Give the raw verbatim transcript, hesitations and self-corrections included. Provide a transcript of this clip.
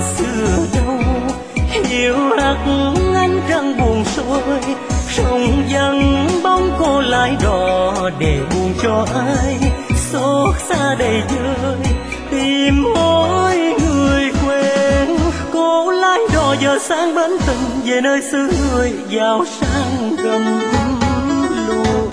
xưa đâu. Hiểu hắt anh răng buồn xôi, sông vắng bóng cô lái đò để buồn cho ai xót xa đầy vơi tìm mối người quen. Cô lái đò giờ sang bến tình về nơi xứ người giàu sang gầm lúa.